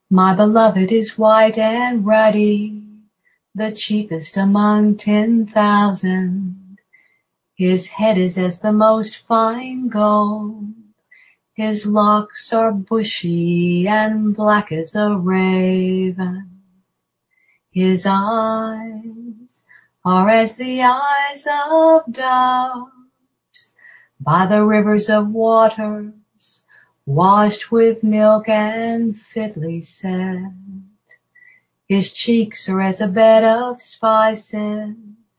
My beloved is white and ruddy, the chiefest among 10,000. His head is as the most fine gold. His locks are bushy and black as a raven. His eyes are as the eyes of doves by the rivers of waters, washed with milk and fitly set. His cheeks are as a bed of spices,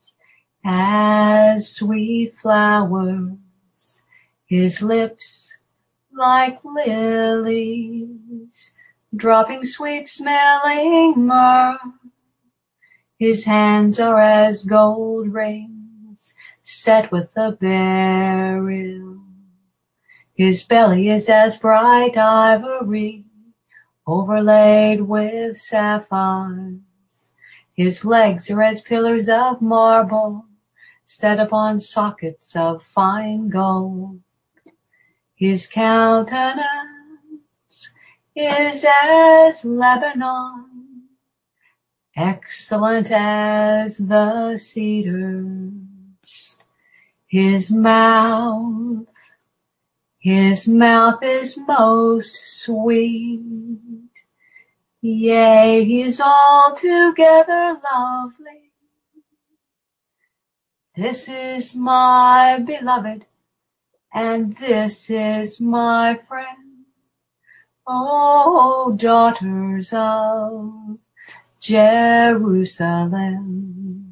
as sweet flowers. His lips like lilies, dropping sweet-smelling myrrh. His hands are as gold rings, set with a beryl. His belly is as bright ivory, overlaid with sapphires. His legs are as pillars of marble, set upon sockets of fine gold. His countenance is as Lebanon, excellent as the cedars. His mouth is most sweet. Yea, he is altogether lovely. This is my beloved, and this is my friend. O daughters of Jerusalem.